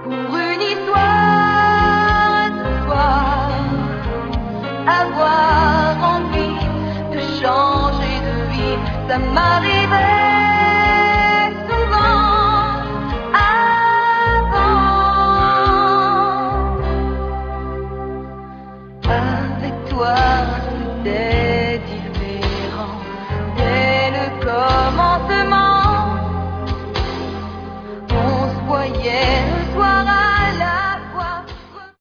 pour une histoire ce soir, avoir envie de changer de vie, ça m'arrive.